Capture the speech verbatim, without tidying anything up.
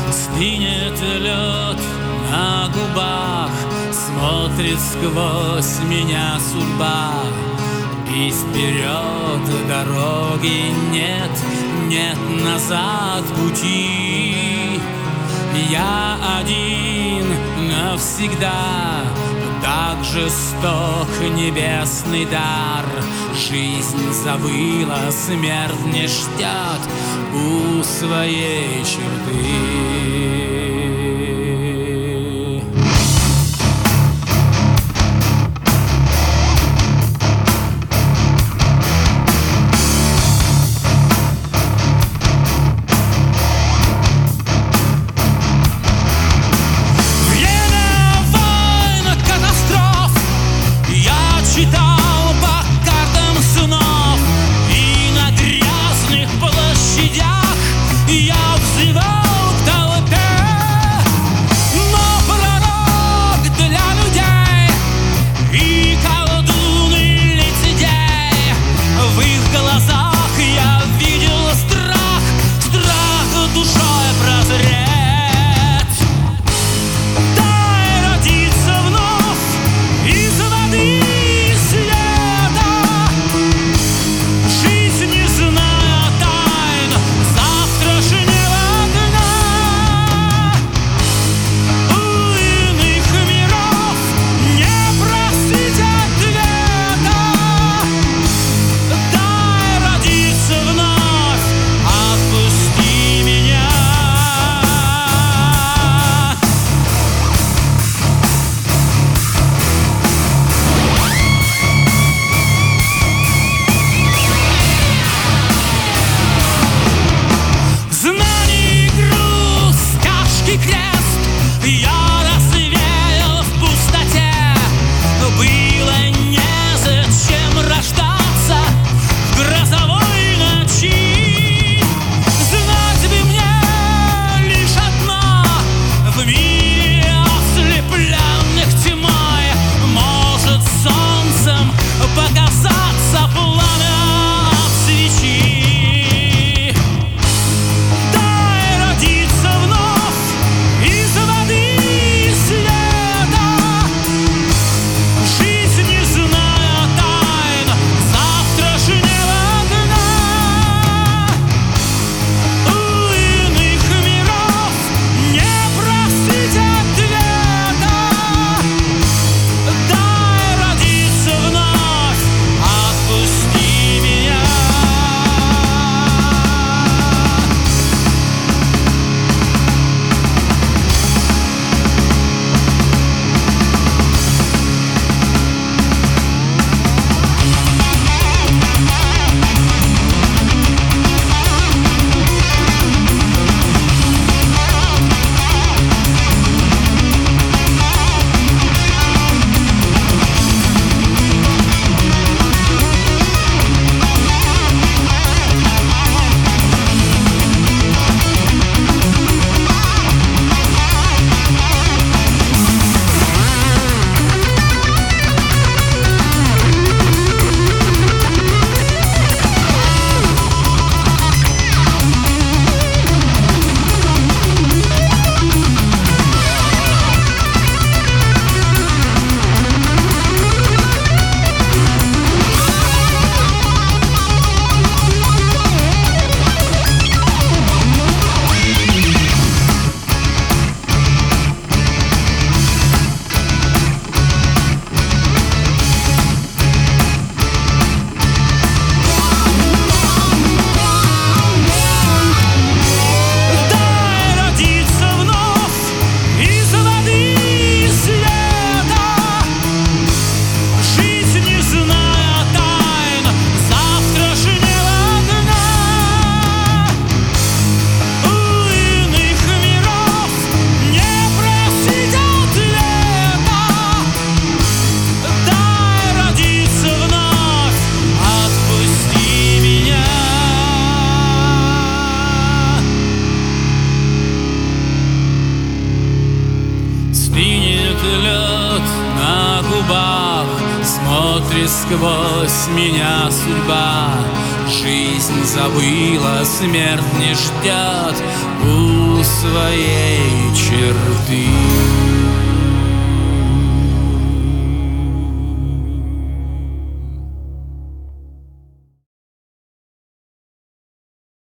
Стынет лед на губах, смотрит сквозь меня судьба. И вперед дороги нет, нет назад пути. Я один навсегда, так жесток небесный дар. Жизнь забыла, смерть не ждет у своей черты. Читал по картам снов, и на грязных площадях я взывал к толпе. Но пророк для людей и колдун лицедей, в их глазах я видел страх, страх душой прозреть. Дай родиться вновь из воды, я развеял в пустоте. Было незачем рождаться в грозовой ночи. Знать бы мне лишь одно: в мире ослепленных тьмой может солнцем показаться пламя от свечи. Дай родиться вновь из воды и света, жизнь не зная тайн завтрашнего дня. У иных миров не просить ответа. Дай родиться вновь, отпусти меня. Смотрит сквозь меня судьба. Жизнь забыла, смерть не ждет. своей черты.